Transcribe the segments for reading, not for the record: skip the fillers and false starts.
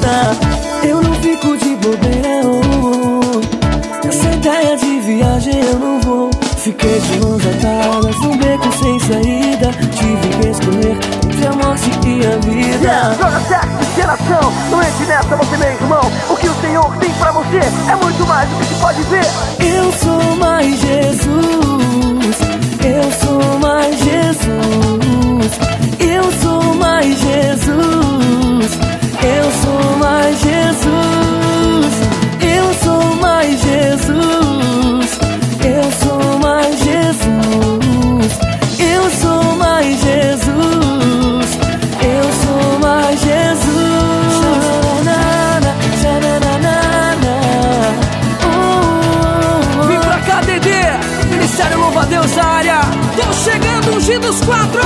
vida. Eu não fico de bobeira, nessa ideia de viagem eu não vou. Fiquei de mãos atadas num beco sem saída. Tive que escolher entre a morte e a vida. Joga sexo, geração, não entre nessa, você meu irmão. O que o Senhor tem pra você é muito mais do que se pode ver. Eu sou mais Jesus, eu sou mais Jesus, eu sou mais Jesus, eu sou mais Jesus, eu sou mais Jesus, eu sou mais Jesus, eu sou mais Jesus, eu sou mais Jesus. Vem pra cá, Dedê, Ministério Louva a Deus na área. Tô chegando, Ungidos 4.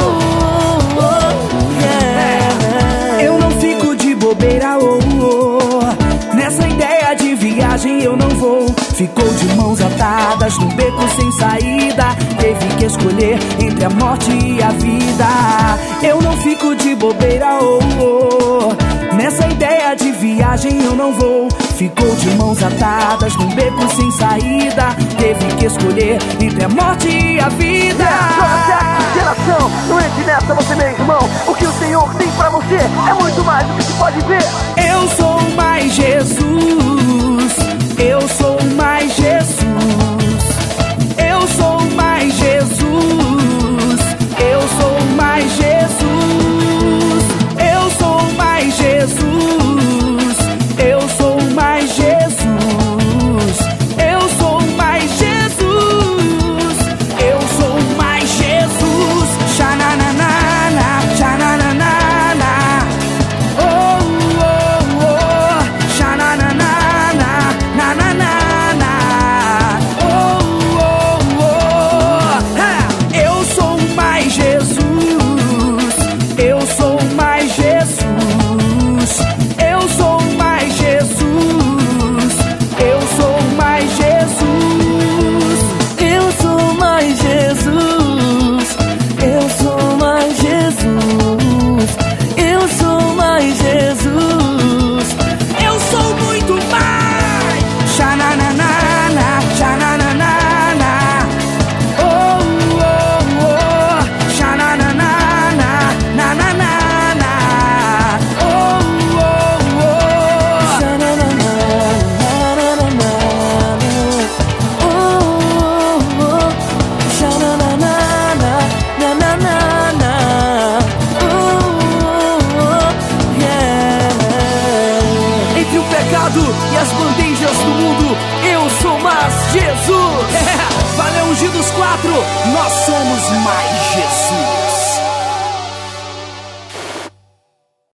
Eu não fico de bobeira, nessa ideia de viagem eu não vou. Ficou de mãos atadas num beco sem saída. Teve que escolher entre a morte e a vida. Eu não fico de bobeira, nessa ideia de viagem eu não vou. Ficou de mãos atadas num beco sem saída. Teve que escolher entre a morte e a vida. Geração, não entre nessa, você meu irmão. O que o Senhor tem pra você é muito mais do que se pode ver. Eu sou mais Jesus, eu sou mais Jesus, eu sou mais Jesus, eu sou mais Jesus, eu sou mais Jesus, eu sou mais Jesus, eu sou mais Jesus, eu sou mais Jesus. Xananana, xananana, oh, oh, oh, xananana, nananana, oh, oh, oh. Ha! Eu sou mais Jesus, eu sou mais Jesus, eu sou mais Jesus, eu sou mais Jesus, Eu sou mais Jesus, eu sou mais Jesus, eu sou mais Jesus, eu sou muito mais. Xananana, xananana, oh, oh, oh, xananana, nananana, oh, oh, oh. Entre o pecado e as bandejas do mundo, eu sou mais Jesus. Valeu, Ungidos 4, nós somos mais Jesus.